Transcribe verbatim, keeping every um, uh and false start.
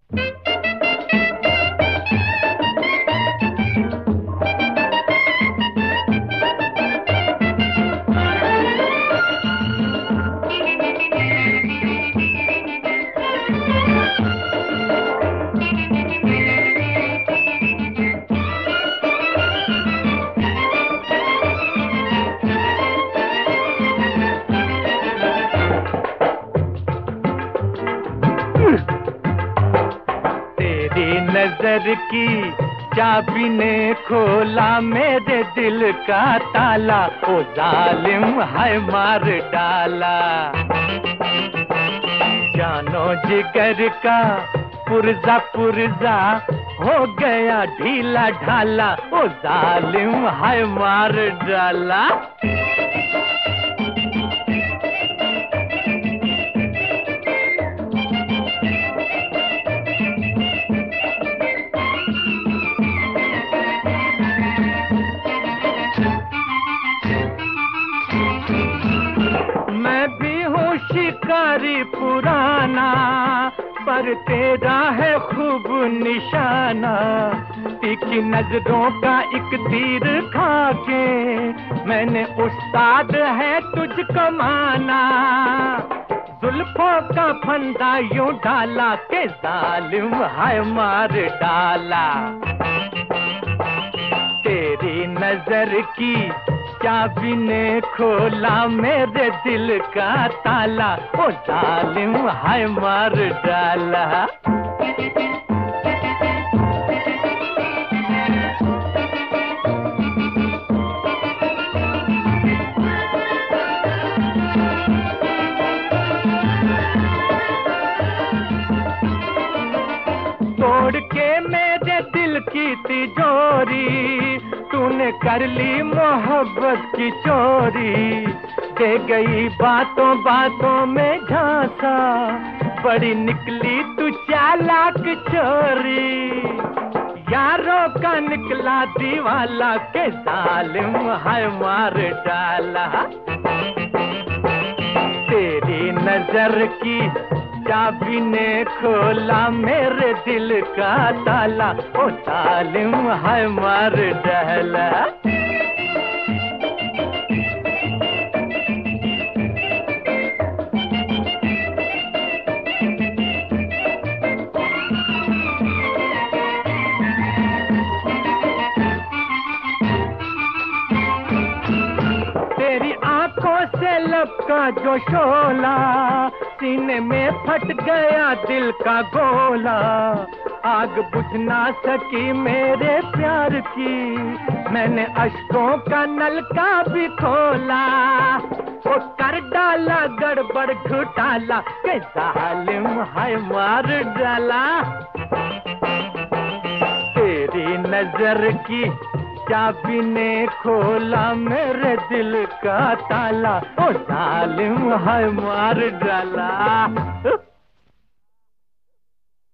नजर की चाबी ने खोला मेरे दिल का ताला, ओ जालिम है मार डाला। जानो जिगर का पुर्जा पुर्जा हो गया ढीला ढाला, ओ जालिम है मार डाला। शिकारी पुराना पर तेरा है खूब निशाना, तीखी नजरों का एक तीर खा के मैंने उस्ताद है तुझको माना। जुल्फों का फंदा यूं डाला के जालिम है मार डाला। तेरी नजर की चाबी ने खोला मेरे दिल का ताला, ओ जालिम है मार डाला। तोड़ के मेरे दिल की तिजोरी तूने कर ली मोहब्बत की चोरी, दे गई बातों बातों में झांसा, बड़ी निकली तू चालाक चोरी। यारों का निकला दीवाला के जालिम है मार डाला। तेरी नजर की चाबी ने खोला मेरे दिल का ताला, ओ जालिम है मार डाला। तेरी आंखों से लब का जो शोला, सीने में फट गया दिल का गोला। आग बुझ ना सकी मेरे प्यार की, मैंने अश्कों का नलका भी खोला। वो कर डाला गड़बड़ घोटाला के जालिम है मार डाला। तेरी नजर की चाबी ने खोला मेरे दिल का ताला, ओ जालिम है मार डाला।